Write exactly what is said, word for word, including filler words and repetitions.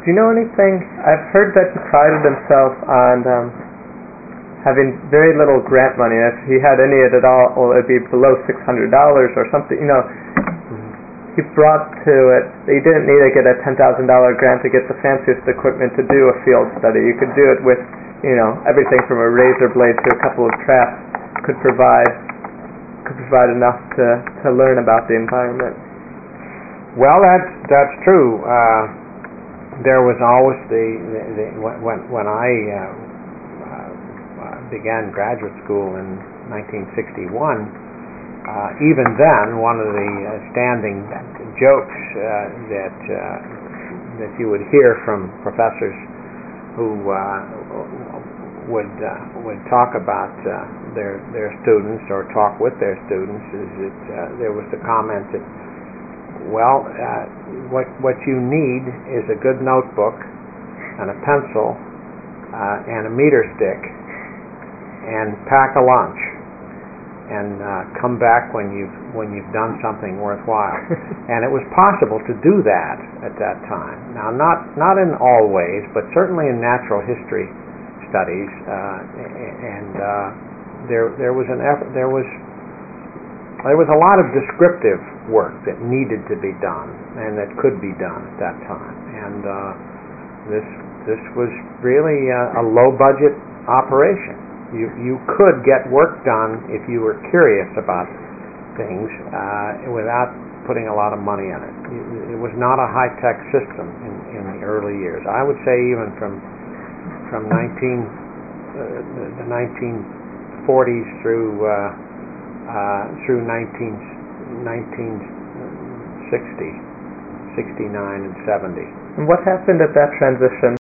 Do you know anything? I've heard that he prided himself on um, having very little grant money. If he had any of it at all, well, it'd be below six hundred dollars or something. You know, he brought to it. He didn't need to get a ten thousand dollar grant to get the fanciest equipment to do a field study. You could do it with, you know, everything from a razor blade to a couple of traps. Could provide could provide enough to to learn about the environment. Well, that's that's true. Uh, there was always the, the, the when when I uh, uh, began graduate school in nineteen sixty-one. Uh, even then, one of the uh, standing jokes uh, that uh, that you would hear from professors who uh, would uh, would talk about uh, their their students or talk with their students is that uh, there was the comment that, well, uh, what what you need is a good notebook and a pencil uh, and a meter stick, and pack a lunch, and uh, come back when you've when you've done something worthwhile. And it was possible to do that at that time. Now, not not in all ways, but certainly in natural history studies, uh, and uh, there there was an effort. There was there was a lot of descriptive work that needed to be done and that could be done at that time. And uh, this this was really a, a low budget operation. You you could get work done if you were curious about things uh, without putting a lot of money in it. It was not a high-tech system in, in the early years. I would say even from from nineteen uh, the nineteen forties through uh, uh, through nineteen sixty, sixty-nine, and seventy. And what happened at that transition